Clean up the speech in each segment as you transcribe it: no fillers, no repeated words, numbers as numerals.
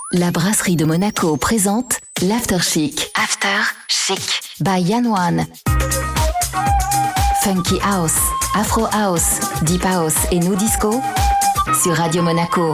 La brasserie de Monaco présente l'After Chic. After Chic by Yann One. Funky House, Afro House, Deep House et New Disco sur Radio Monaco.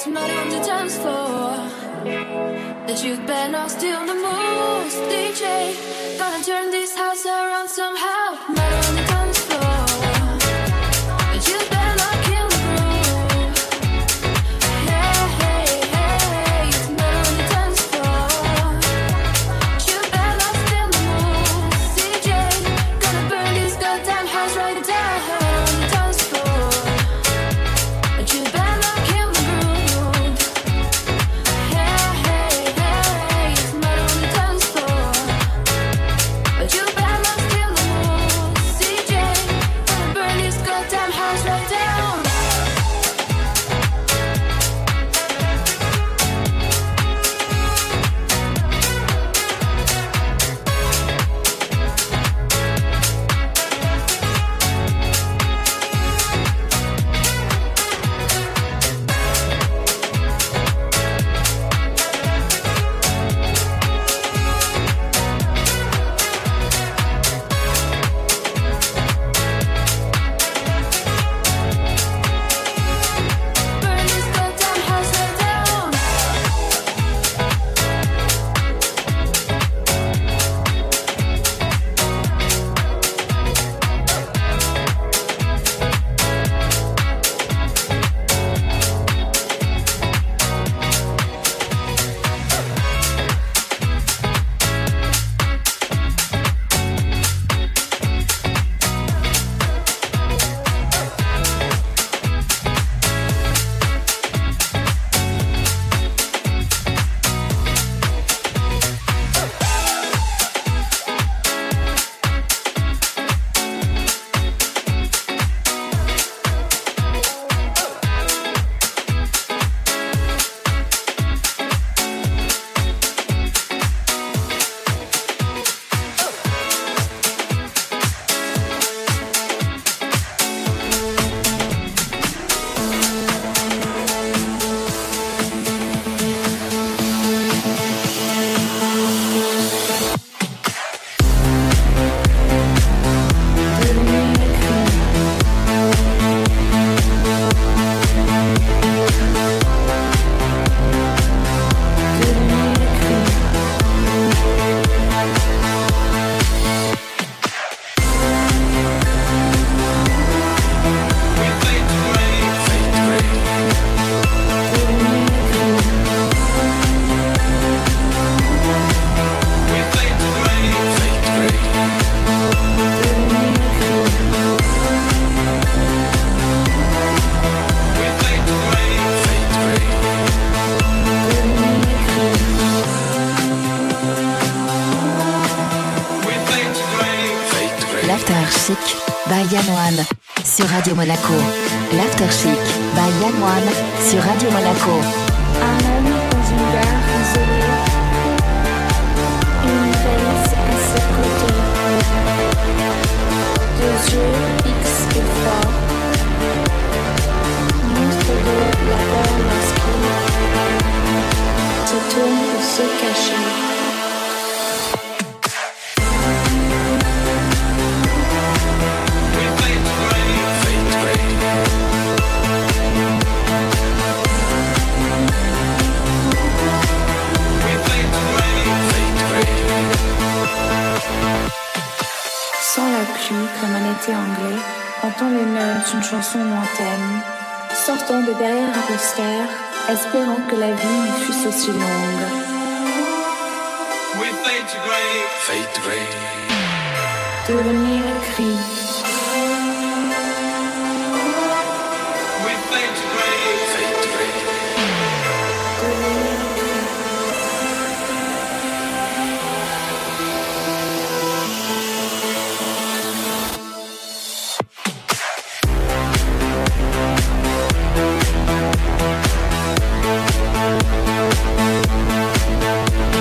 it's mud on the dance floor. That you'd better not steal the moves, DJ. Gonna turn this house around somehow. Mud on the dance floor. That you'd better not kill the groove. Hey, hey, hey, it's mud on the dance floor. You better not steal the moves, DJ. Gonna burn this goddamn house right down on the dance floor. That you better not kill the groove. Hey, hey, hey, it's mud on the dance floor. But you better not steal the moves, CJ. Gonna burn this goddamn house right down. Burn this goddamn house right down. L'After Chic by Yann One sur Radio Monaco. L'After Chic by Yann One sur Radio Monaco. Un homme dans une gare isolée, une valise à ses côtés, deux yeux fixes et forts, monstre de la peur masquée, se tourne pour se cacher. Sans la pluie, comme un été anglais, entend les notes d'une chanson lointaine, sortant de derrière un poster, espérant que la vie ne fût aussi longue. We fade to gray. Devenir cri, We fade to gray.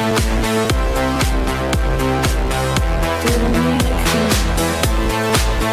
devenir cri.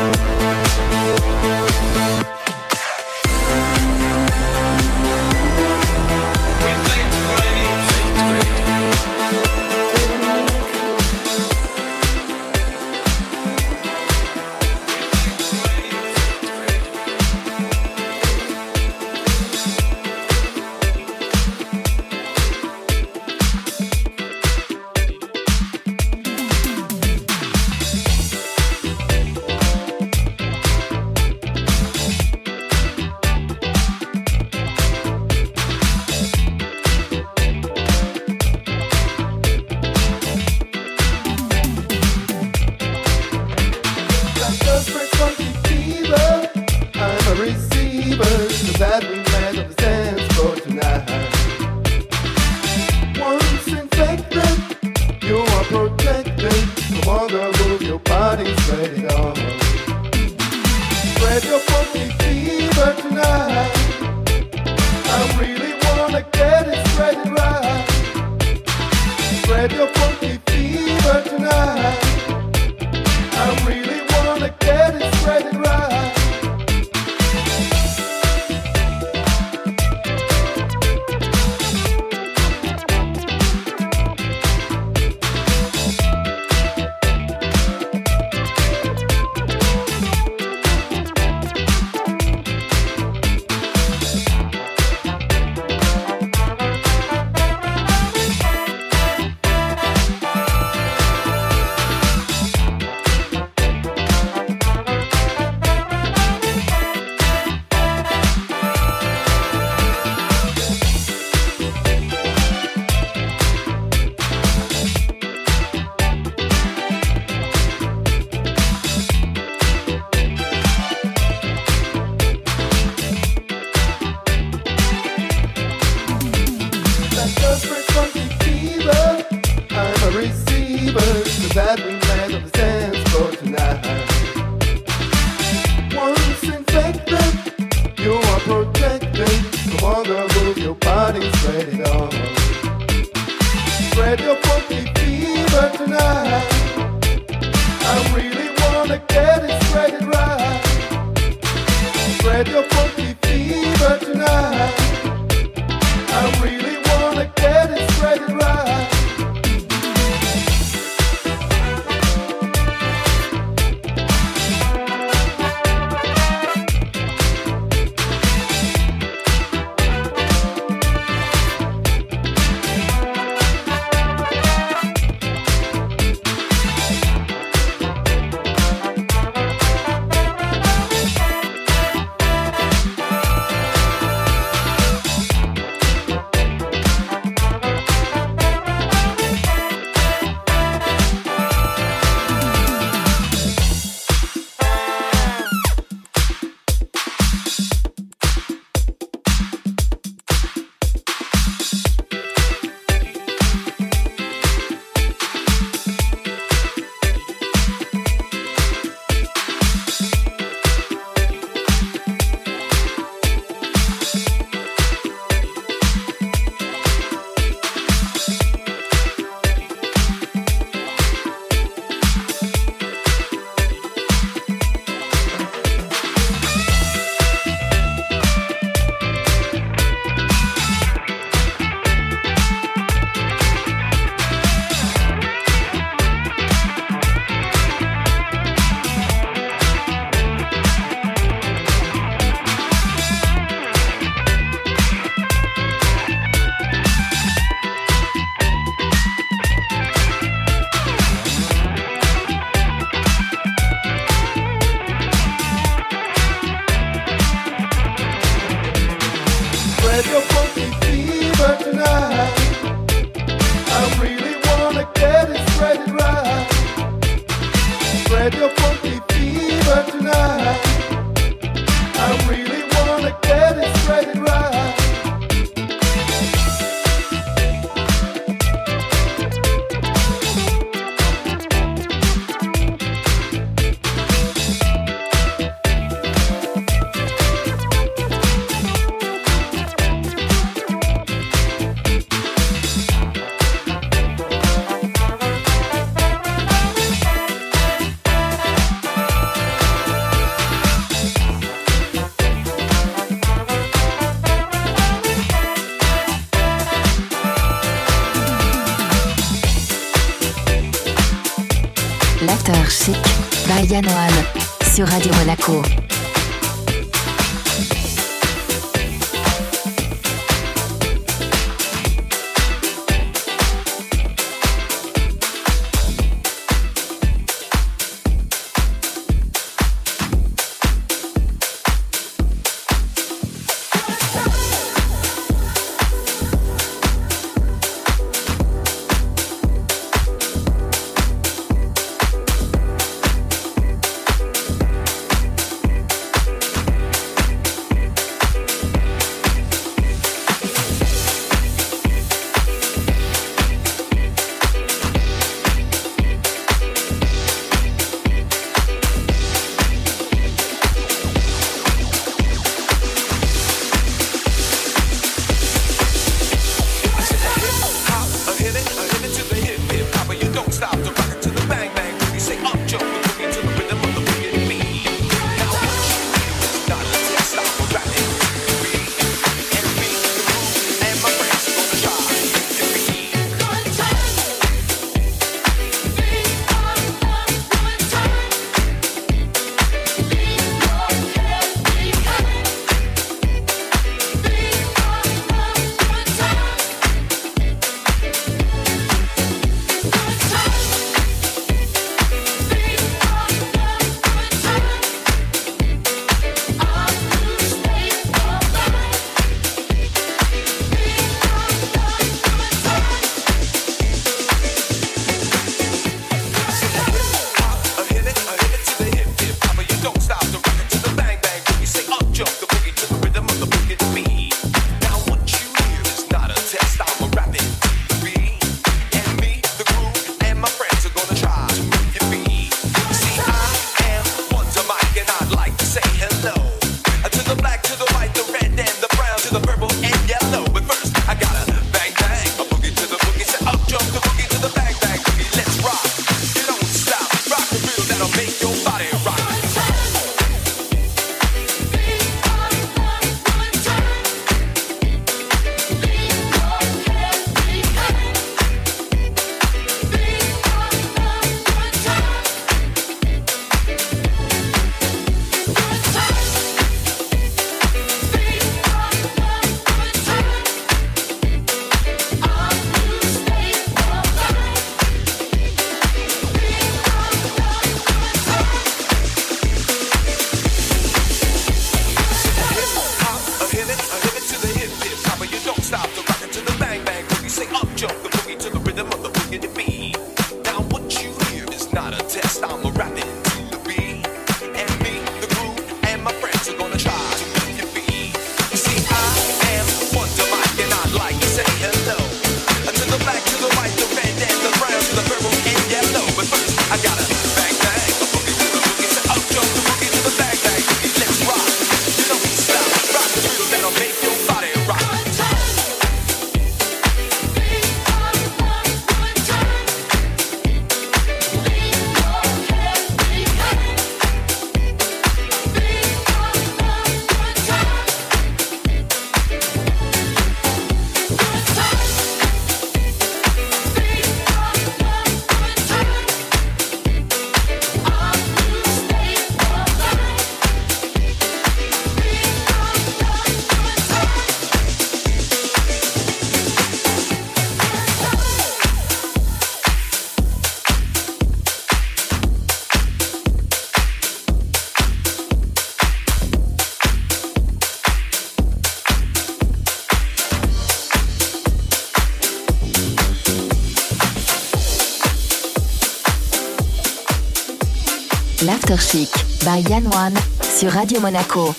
that we made of the dance floor tonight. Once infected, you are protected. No longer move your body, spread it on. Spread your funky fever tonight. I really wanna get it, spread it right. Spread your funky fever tonight. I really wanna get it, spread it right. L'After Chic by Yann One sur Radio Monaco. l'After Chic by Yann One sur Radio Monaco.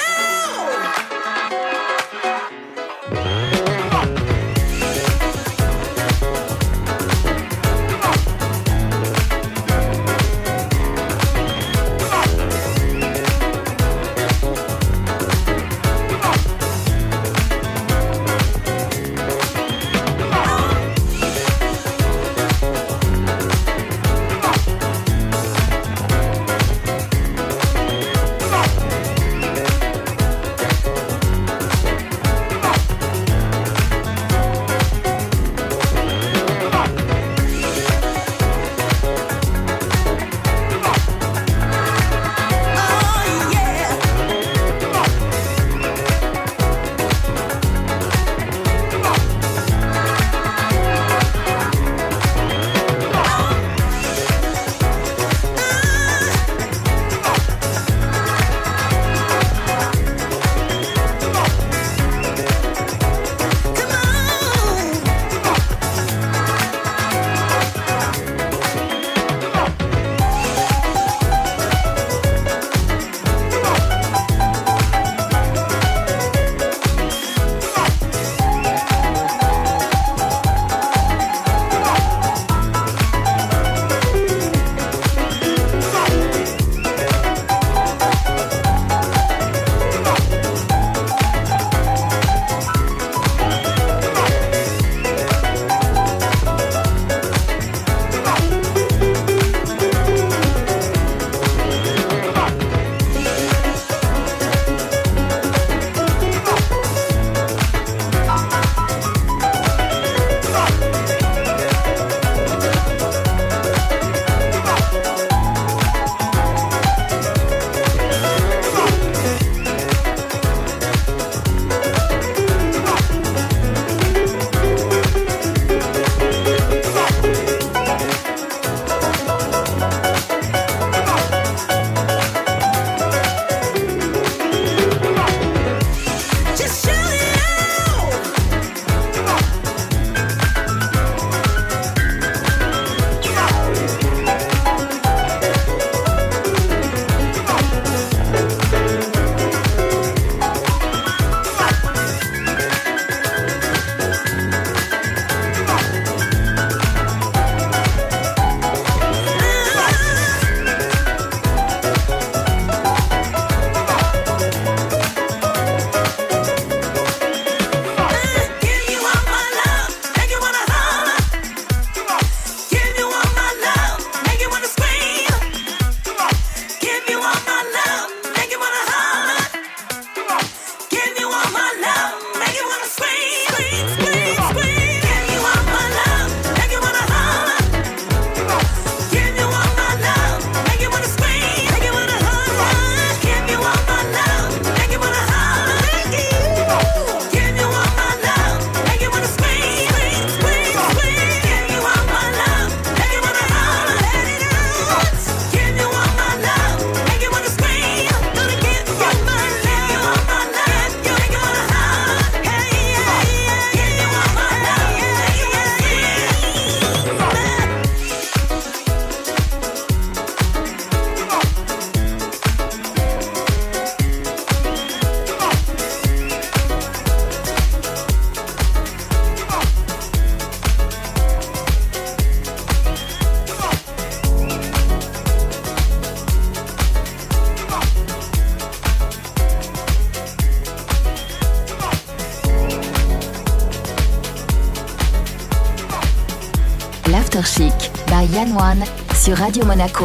L'After Chic by Yann One sur Radio Monaco.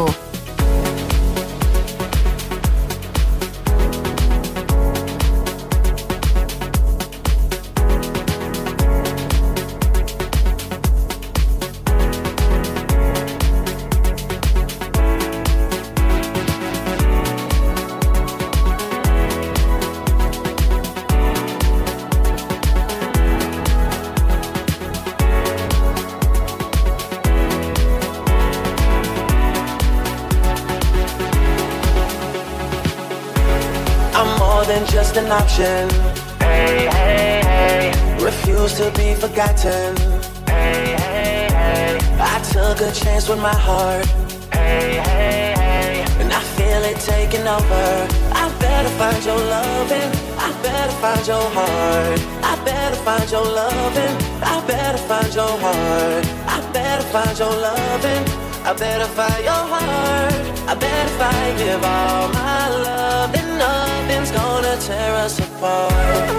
Just an option. Hey, hey, hey. Refuse to be forgotten. Hey, hey, hey. I took a chance with my heart. Hey, hey, hey. And I feel feel it taking over. I better find your loving. I better find your heart. I better find your loving. I better find your heart. I better find your loving. I better find your heart. I better if I give all my love, then nothing's gonna tear us apart.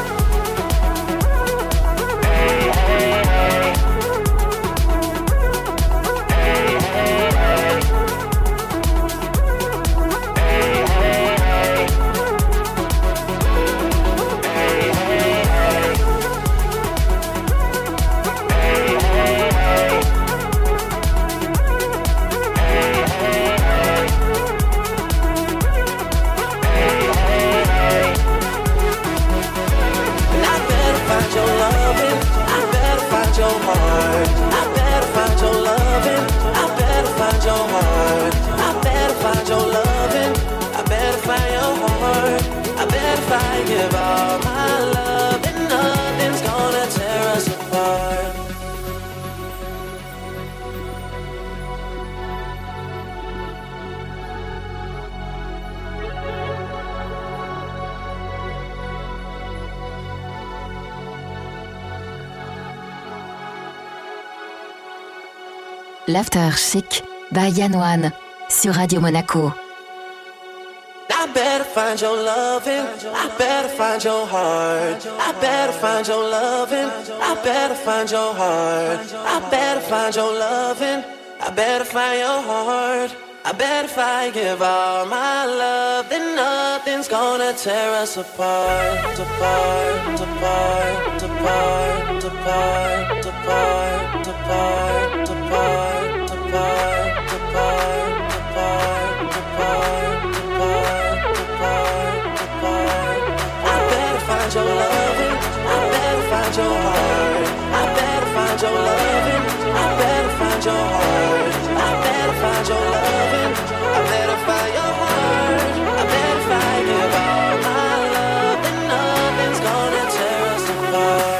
Hey, hey, hey. Hey, hey, hey. Hey, hey, hey. Hey, hey, hey. Hey, hey, hey. Your heart. I better find your loving. I better find your heart. I better find your loving. I better find your heart. I better find give all my love, and nothing's gonna tear us apart. L'After Chic by Yann One sur Radio Monaco. I better find your loving. I better find your heart. I better find your loving. I better find your heart. I better find your loving. I better find your heart. I bet if I give all my love, then nothing's gonna tear us apart. Apart, apart, apart, apart, apart, apart, apart, apart, apart. I better find your loving. I better find your heart. I better find your loving. I better find your heart. I better find your loving. I better find your heart. I better find give all my love, and nothing's gonna tear us apart.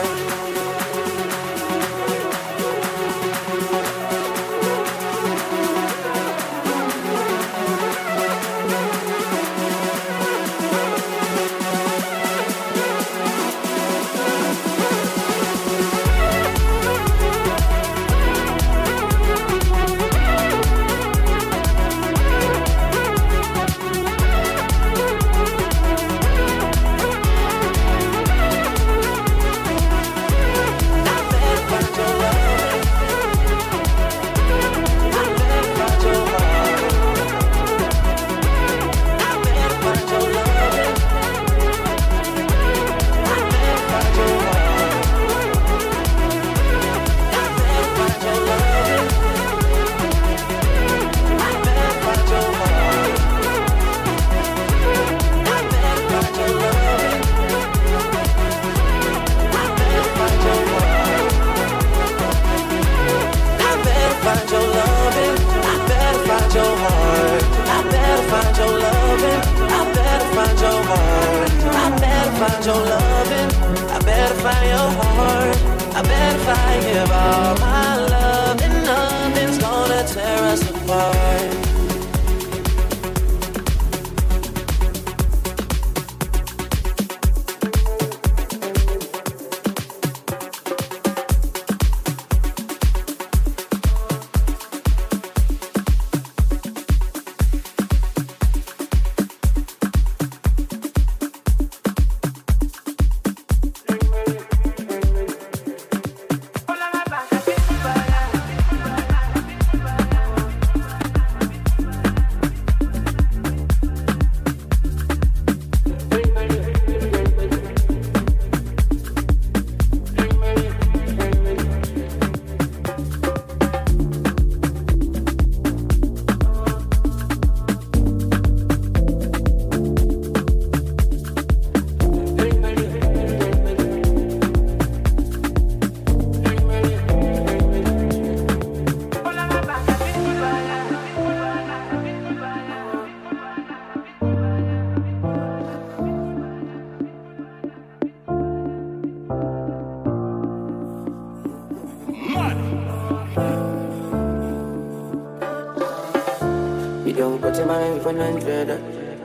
in my head for 900.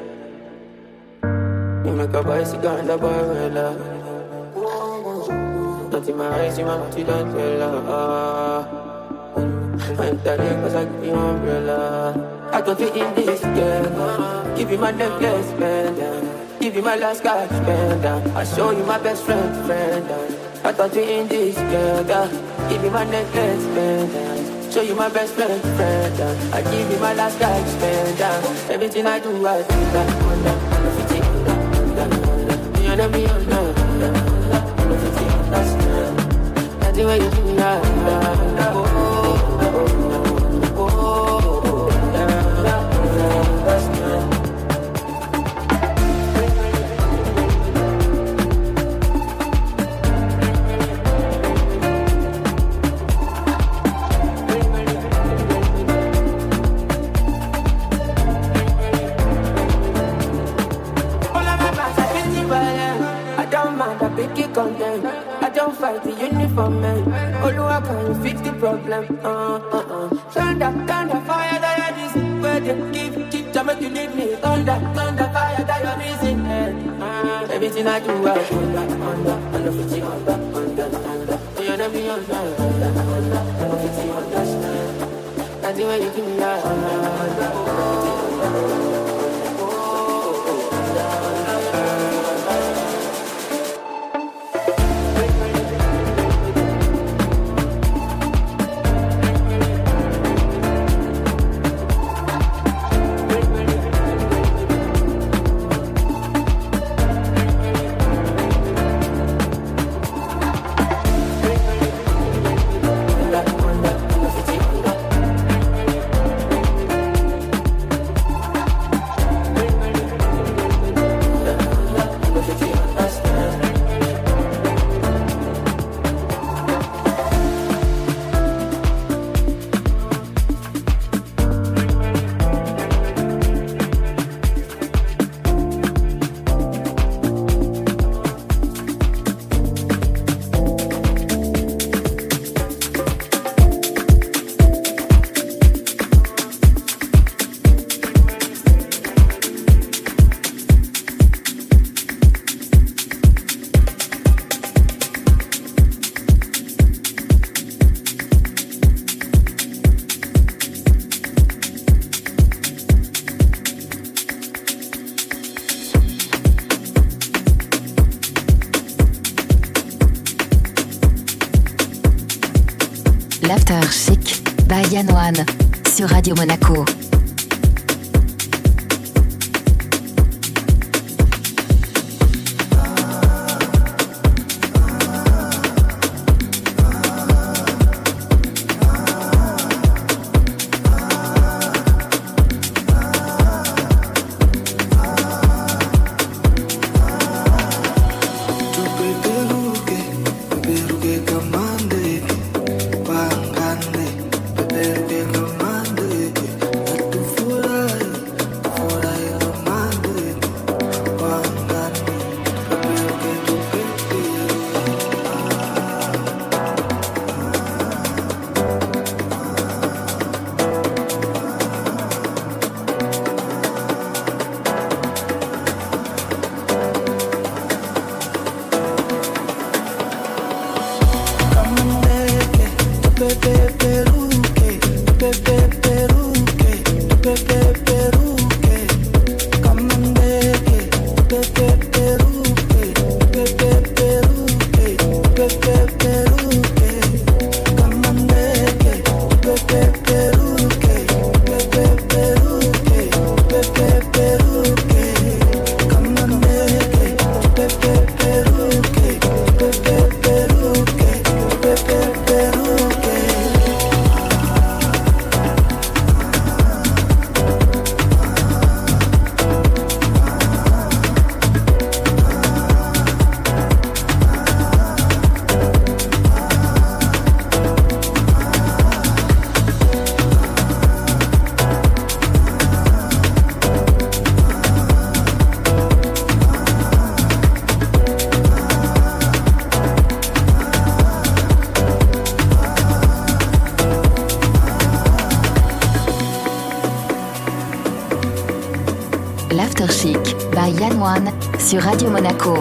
You make a bicycle and a boy well up. Not in my eyes, you want to don't well up. I'm telling cause I give you umbrella. I don't fit in this girl. Give you my necklace, man. Give you my last cash, spend. I show you my best friend. I thought we in this together. Give you my necklace, spend. Show you my best friend. I give you my last cash, spend. Everything I do, I do that. You know me, that's the way you do that. I don't fight the uniform, man. Oluwa, can you fix the problem? Thunder, fire, that is where they keep to make you need me. Thunder, fire, that your reason, everything I do, I under, 50, under. You know me, under, 50, understand. That's the way you do me, L'After Chic by Yann One sur Radio Monaco. Bangande, Chic by Yann One sur Radio Monaco.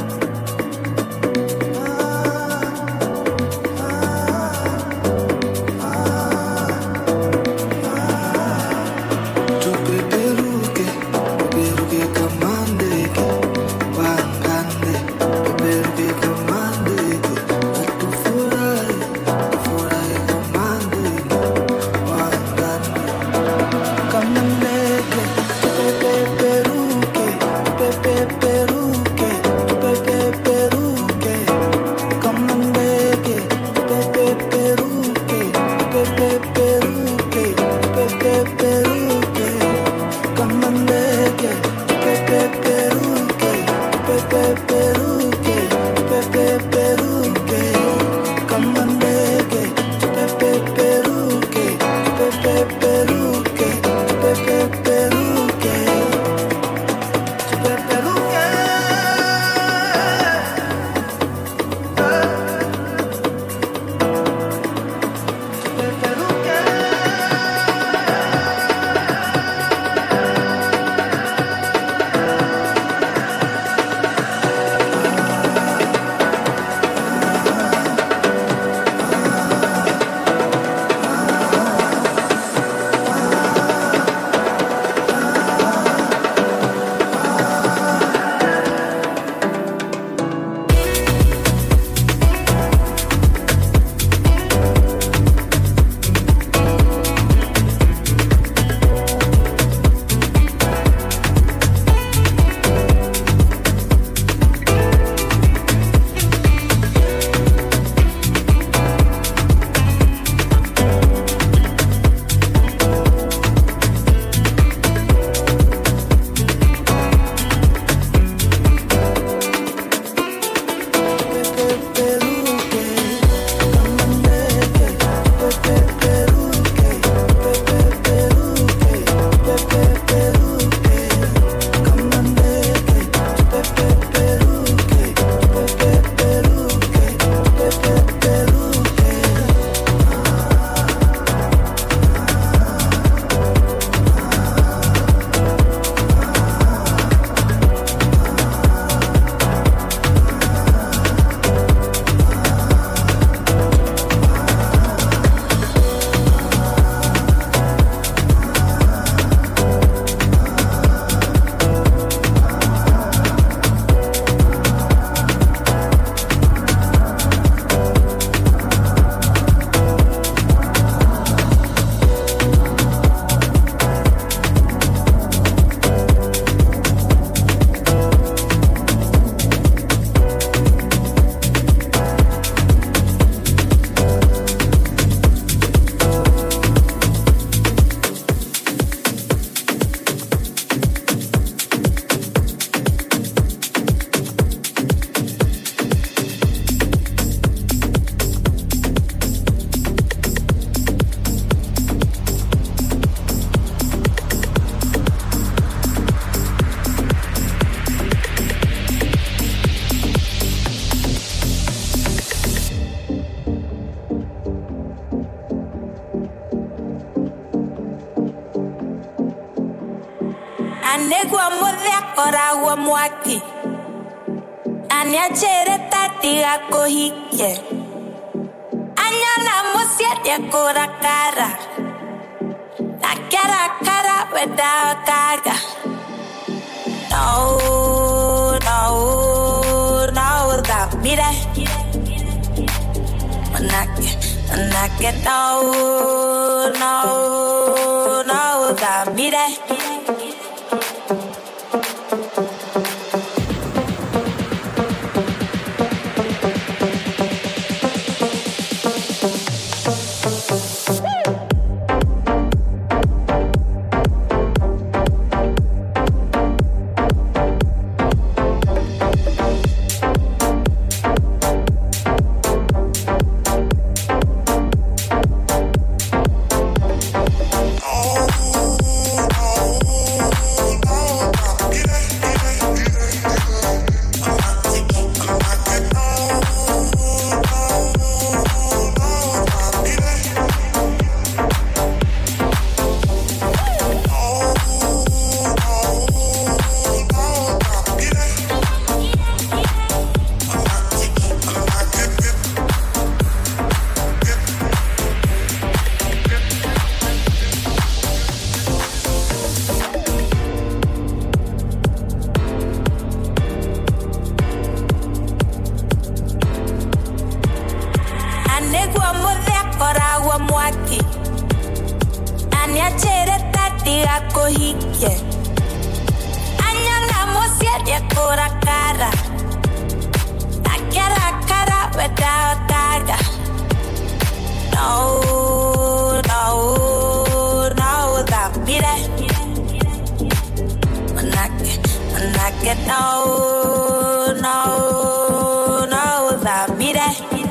Anegwa modhe kora wa mwaki Anyachere tatiga kohike Anyana musia ya kora kara La cara cara without kaga No, no, no, da mira Manake, no, no, no, da mira yako hike anyala musiete kura cara akera cara without daga no that mire manake no that mire.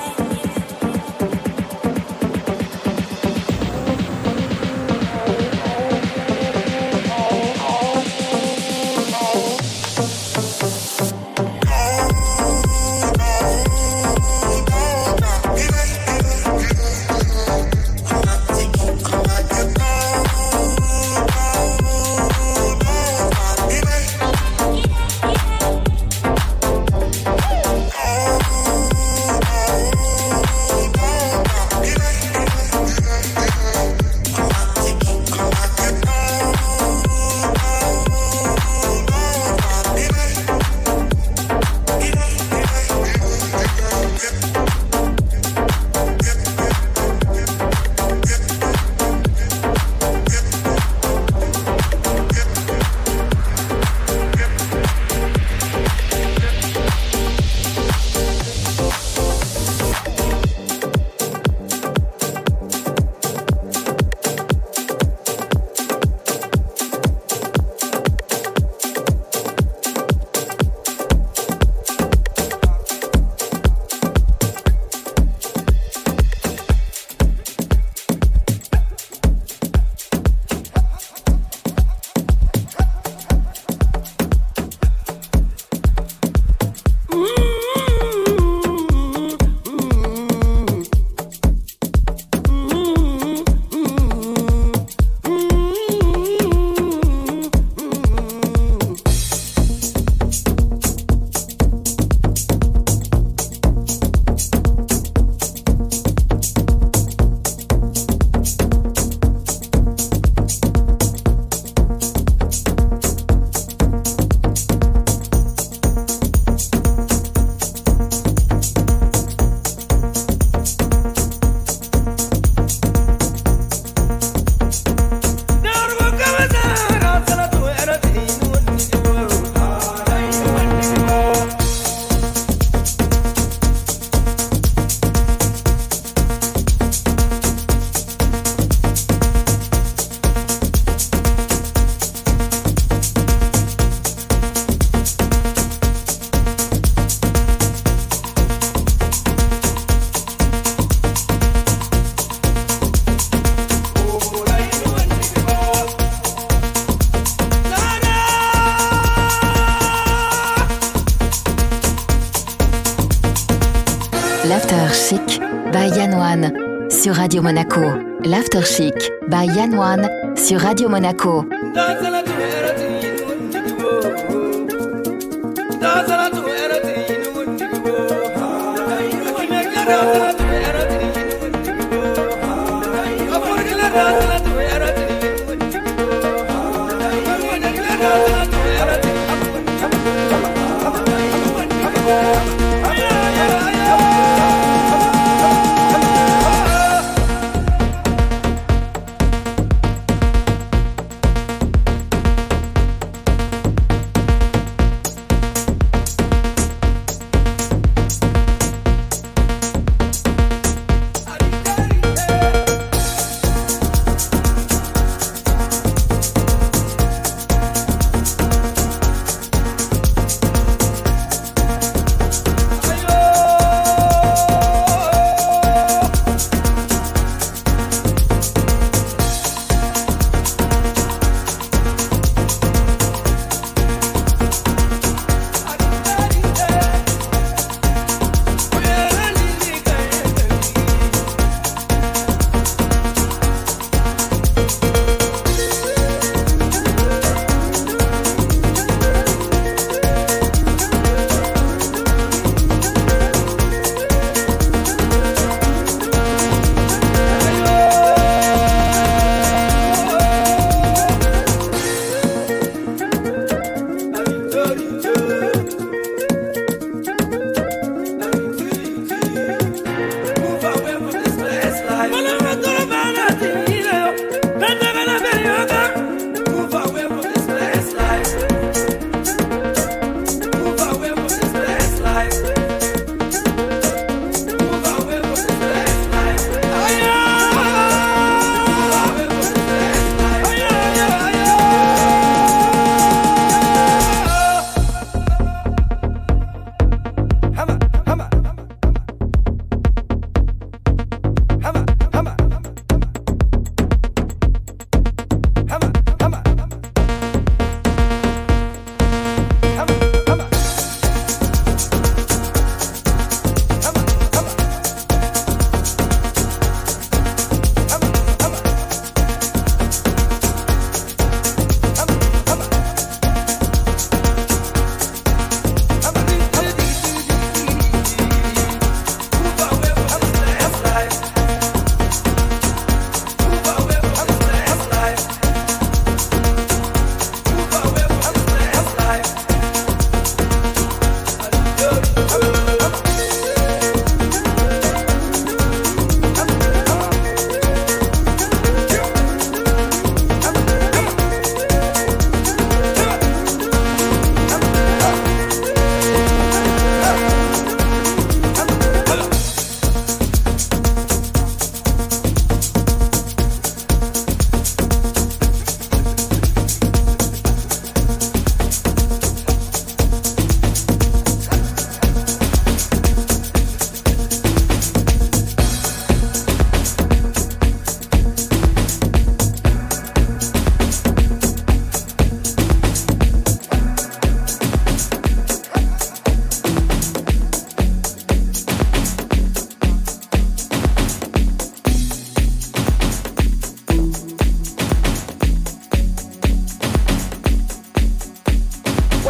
L'After Chic by Yann One sur Radio Monaco. L'After Chic by Yann One sur Radio Monaco.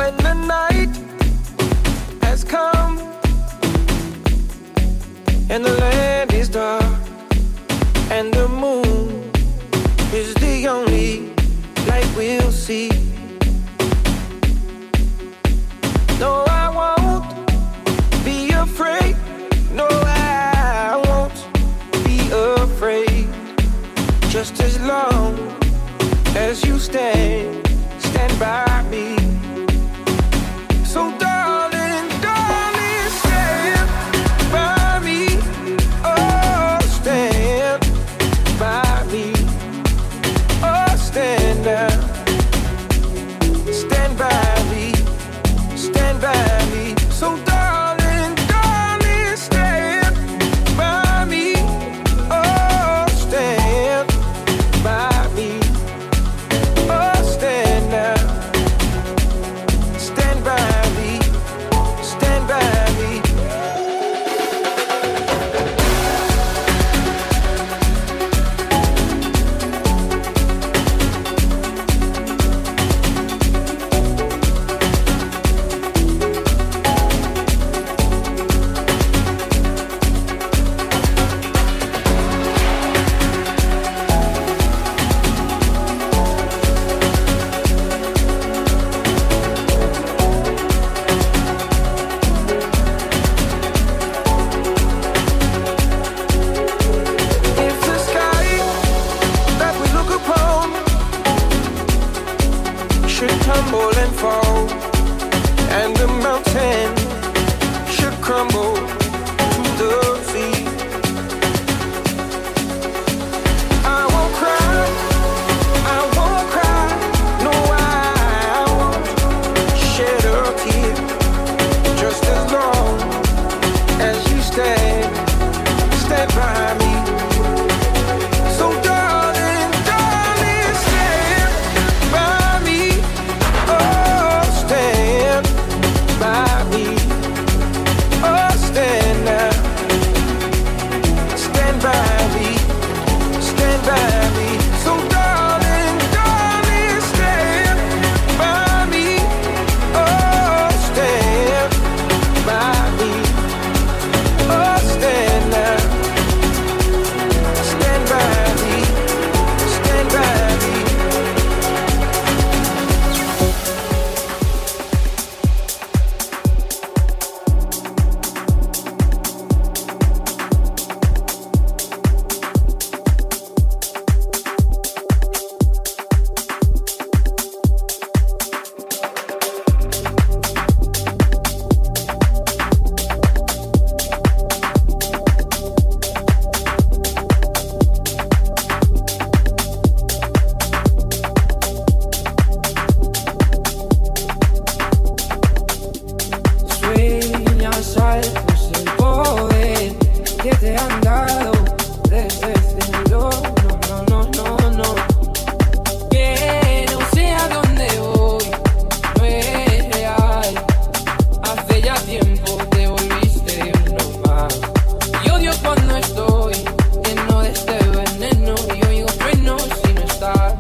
when the night has come and the land is dark and the moon is the only light we'll see. No, I won't be afraid. No, I won't be afraid. Just as long as you stand by me. So darling, darling, stand by me. Oh, stand by me. Oh, stand down. Stand by me. Stand by me. So darling, darling, stand by me. Oh, stand by me. Oh, stand now. Stand by me. Stand by me. Tumble and fall, and the mountain should crumble to the sea. I won't cry, I won't cry, no, I won't shed a tear. Just as long as you stand by me. So darling, darling, stand by me. Oh, stand by me. Oh, stand now. Stand by me. Stand by me. So darling, darling, stand by me. Oh, stand by me. Oh, stand now. Stand by me. Stand by me. Sueñas altos el poder que te han dado desde el cielo. No, no, no, no, no. Que no sé a dónde voy, no es real. Hace ya tiempo te volviste uno más. Y odio cuando estoy lleno de este veneno y oigo truenos si no estás.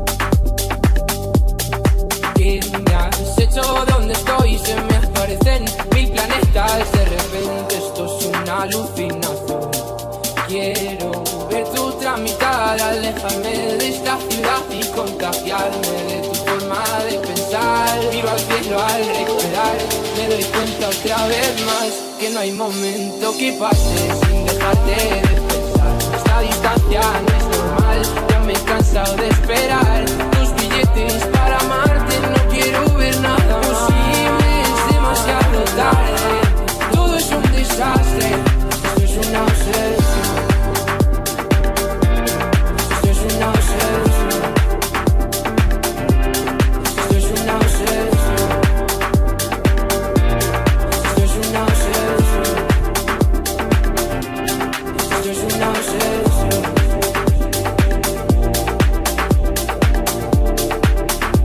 ¿Qué me has hecho? ¿Dónde estoy? Se me aparecen mil planetas. De repente esto es una alucinación. Quiero ver tu tramitada, alejarme de esta ciudad y contagiarme de tu forma de pensar. Miro al cielo al respirar, me doy cuenta otra vez más que no hay momento que pase sin dejarte de pensar. Esta distancia no es normal, ya me he cansado de esperar tus billetes para amarte. No quiero ver nada posible, es demasiado tarde. Todo es un desastre, esto es una obsesión. Esto es una obsesión. Esto es una obsesión. Esto es una obsesión. Esto es una obsesión.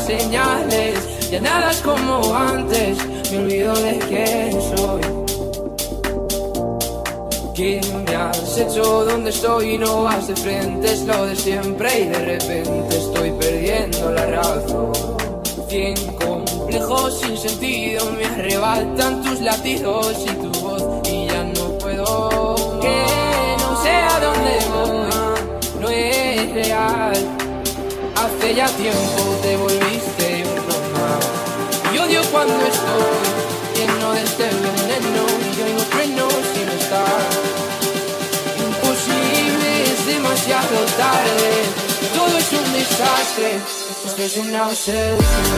señales. Ya nada es como antes, me olvido de quién soy. ¿Qué me has hecho? ¿Dónde estoy? No vas de frente, es lo de siempre y de repente estoy perdiendo la razón. 100 complejos sin sentido me arrebatan tus latidos y tu voz y ya no puedo. Que no sé a dónde voy, no es real. Hace ya tiempo te volviste uno más. Y odio cuando estoy lleno de este veneno y yo no freno sin estar. Imposible, es demasiado tarde, todo es un desastre, esto es una obsesión.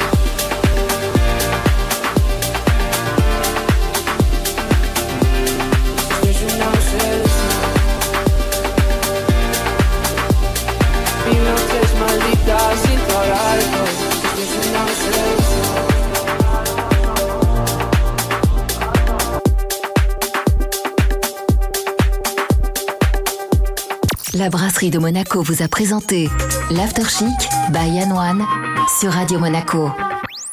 Esto es una obsesión. Mi noche es maldita sin tu abrazo, esto es una obsesión. La Brasserie de Monaco vous a présenté l'After Chic by Yann One sur Radio Monaco.